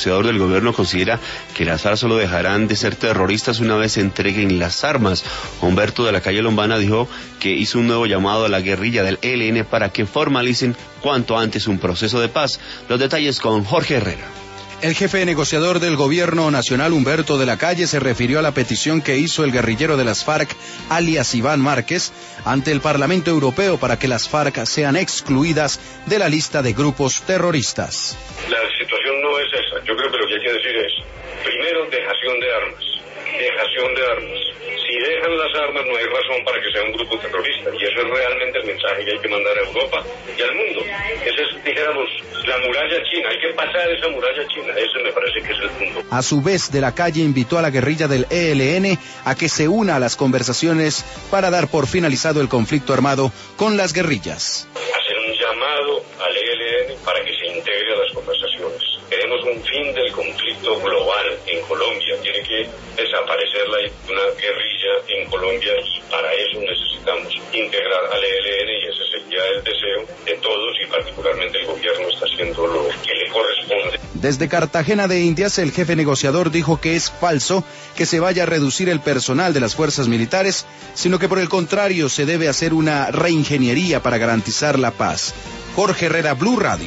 negociador del gobierno considera que las FARC solo dejarán de ser terroristas una vez se entreguen las armas. Humberto de la Calle Lombana dijo que hizo un nuevo llamado a la guerrilla del ELN para que formalicen cuanto antes un proceso de paz. Los detalles con Jorge Herrera. El jefe negociador del gobierno nacional, Humberto de la Calle, se refirió a la petición que hizo el guerrillero de las FARC, alias Iván Márquez, ante el Parlamento Europeo para que las FARC sean excluidas de la lista de grupos terroristas. La situación no es esa. Yo creo que lo que hay que decir es, primero, dejación de armas. Dejación de armas. Si dejan las armas no hay razón para que sea un grupo terrorista, y eso es realmente el mensaje que hay que mandar a Europa y al mundo. Esa es, dijéramos, la muralla china, hay que pasar esa muralla china, ese me parece que es el punto. A su vez, de la Calle invitó a la guerrilla del ELN a que se una a las conversaciones para dar por finalizado el conflicto armado con las guerrillas. Hacer un llamado al ELN para que se integre a las conversaciones. Queremos un fin del conflicto global en Colombia. Tiene que desaparecer una guerrilla en Colombia y para eso necesitamos integrar al ELN y ese sería el deseo de todos y particularmente el gobierno está haciendo lo que le corresponde. Desde Cartagena de Indias, el jefe negociador dijo que es falso que se vaya a reducir el personal de las fuerzas militares, sino que por el contrario se debe hacer una reingeniería para garantizar la paz. Jorge Herrera, Blue Radio.